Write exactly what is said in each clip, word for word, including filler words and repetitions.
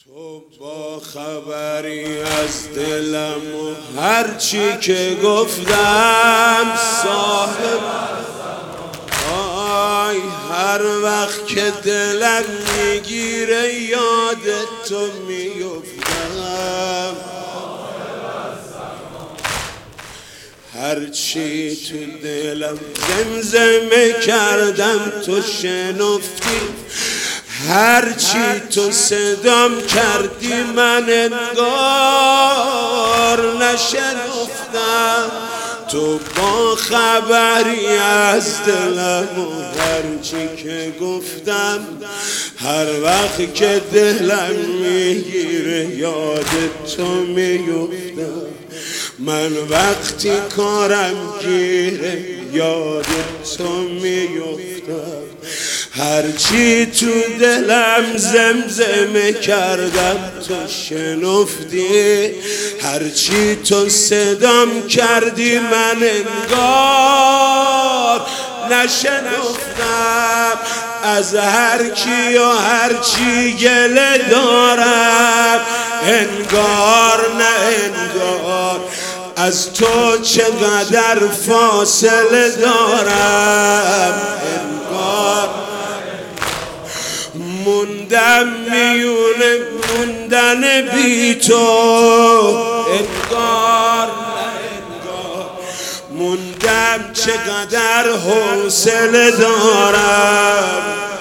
تو با خبری از دلم و هرچی که گفتم صاحب آی هر وقت که دلم میگیره یاد تو میفتم هرچی تو دلم زمزمه کردم تو شنفتی هرچی تو صدام کردی من انگار نشنفتم تو با خبری از دلم و هرچی که گفتم هر وقت که دلم میگیره یاد تو میفتم من وقتی کارم گیره یاد تو میفتم هرچی تو دلم زمزمه کردم تو شنفتی هرچی تو صدام کردی من انگار نشنفتم از هر کی و هرچی گله دارم انگار نه انگار از تو چقدر فاصله دارم انگار موندم میونه موندن بی تو انگار انگار موندم چقدر حوصله دارم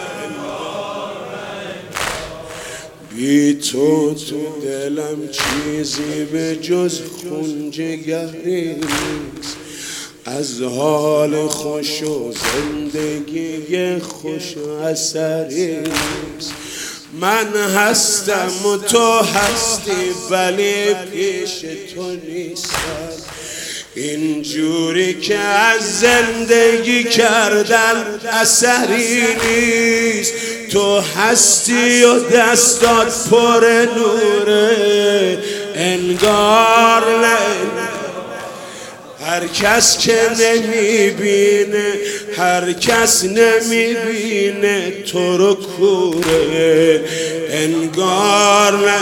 بی تو تو دلم چیزی به جز خون جگری نیست از حال خوش و زندگی خوش و اثری نیست من هستم و تو هستی ولی پیش تو نیستم اینجوری که از زندگی کردن اثری نیست تو هستی و دستات پر نوره انگار نه هر کس که نمیبینه هر کس نمیبینه تو رو کوره انگار نه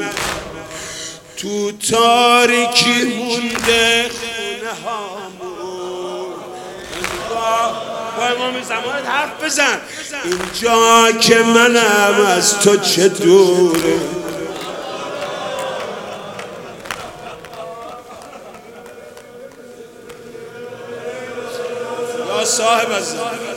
تو تاریکی مونده خونه هامون انگار با امام زمان حرف بزن اینجا که منم از تو چه دوره صاحب از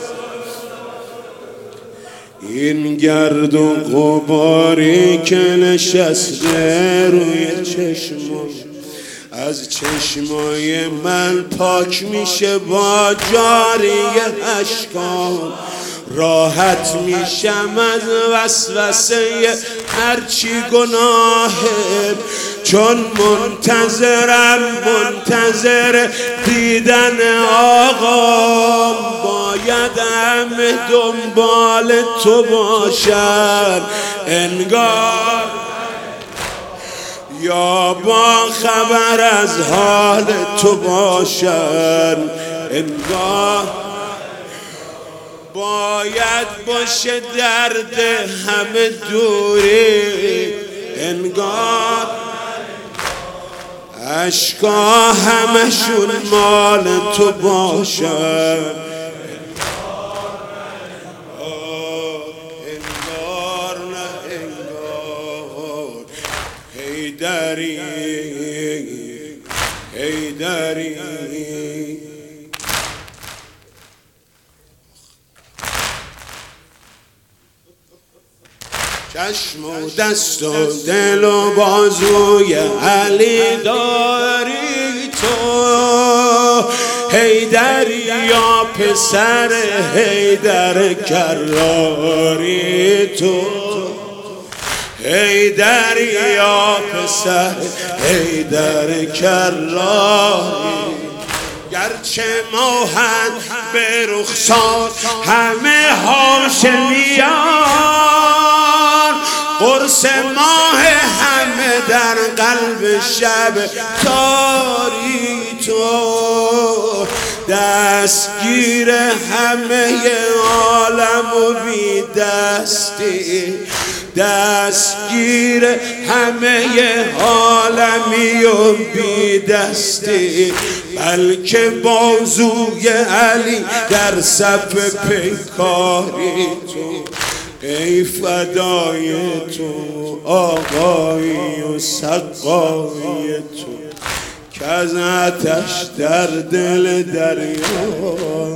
این گرد و غباری که نشسته روی چشمم از چشمای من پاک میشه با جاری اشکام راحت میشم از وسوسه هرچی گناهه چون منتظرم منتظر دیدن آقام باید همه دنبال تو باشن انگار یا با خبر از حال تو باشن انگار باید باشه درد همه دوری انگار عشقا همشون مال تو باشن انگار نه انگار حیدری حیدری چشم و دست و دل و بازوی علی داری تو حیدری یا پسر حیدر کراری تو حیدری یا پسر حیدر کراری گرچه ماهن به رخسار همه هاشمیان قرص ماه همه در قلب شب تاری تو دستگیر همه عالم و بی دستی دستگیر همه عالمی و بی دستی، بلکه بازوی علی در صف پیکاری تو. ای فدای تو آقای و سقای تو، که از آتش در دل دریا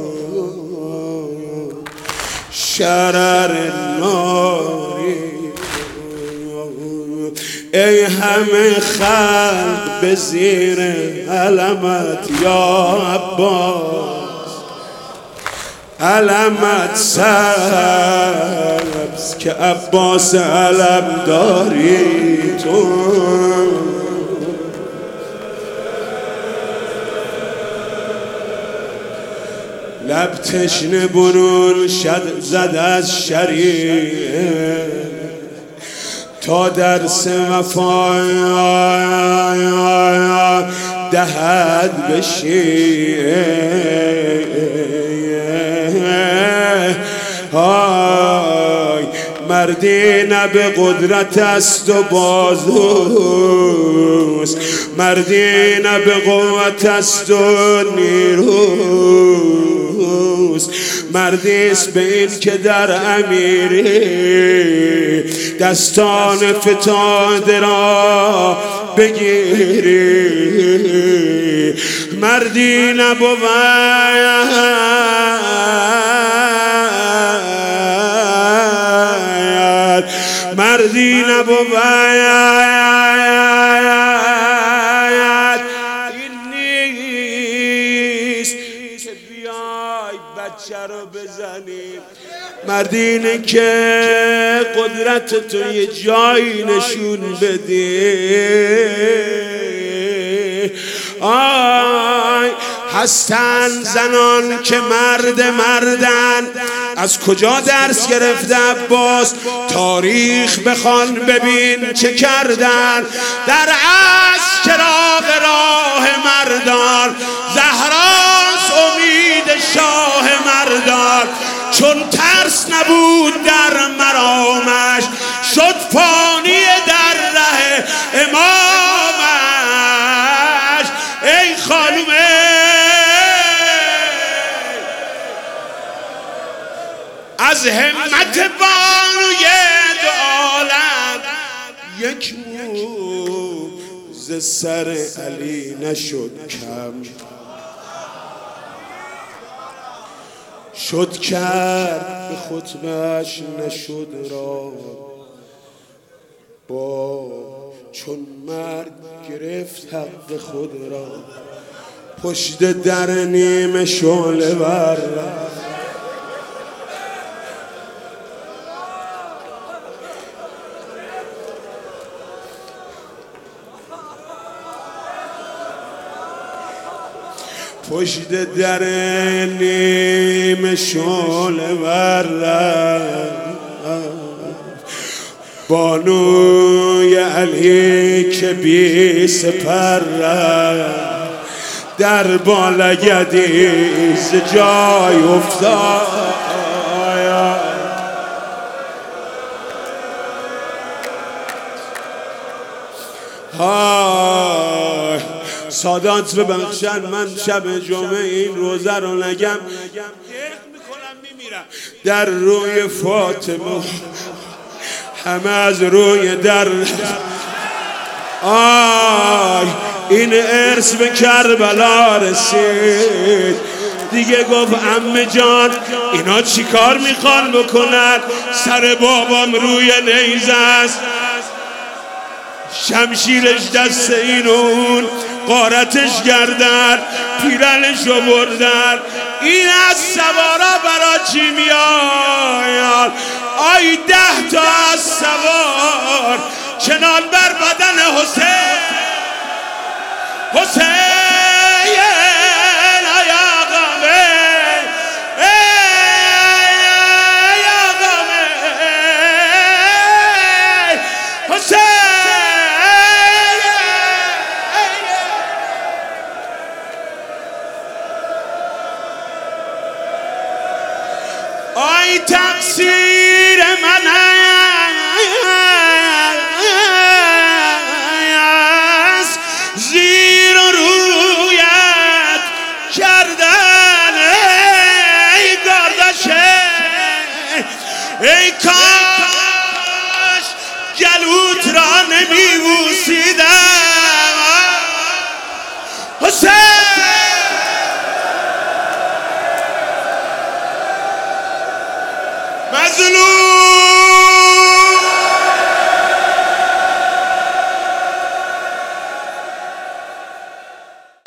شرر ناری. ای همه خلق به زیر علمت یا عباس، علمت سبز که عباس علم داری تو. لب تشنه برون شد زد از شریعه، تا درس وفا دهد به شیعه. مردی نه به قدرت است و بازوست، مردی نه به قوت است و نیروست، مردیست به این که در امیری دستان فتاده را بگیری. مردی نبود مردی نبود این نیست که بیای بچه رو بزنی، مردی اینه که قدرت تو یه جایی نشون بدی. آی هستن زنان که مرد مردن، از کجا درس گرفته عباس؟ تاریخ بخوان ببین چه کردن. در عصر چراغ راه مردان، زهراست امید شاه مردان. چون ترس نبود در مرامش، شد فانی در ره امامش. ای خانومه از همت بانوی دو عالم، یک مو ز سر علی نشد کم. شد کرد به خطبه‌اش نشد را با، چون مرد گرفت حق خود را. پشت در نیمه شعله ور پشت در نیمه شعله ور بانوی علی که بی سپر در بالگدی ز جای افتاد. سادات ببخشن من شب جمعه این روزه رو نگم، دق میکنم میمیرم. در روی فاطمه همه از روی در. آی این ارث به کربلا رسید دیگه. گفت عمه جان اینا چی کار میخوان بکنن؟ سر بابام روی نیزه است، شمشیرش دست این و اون، قارتش گردن، پیرنشو بردن. این از سوارا برا چی میان؟ آی ده تا از سوار چنان بر بدن حسین، حسین آی تقصیر من ای کاش گلوت را نمیبوسیدم حسین. مظلوم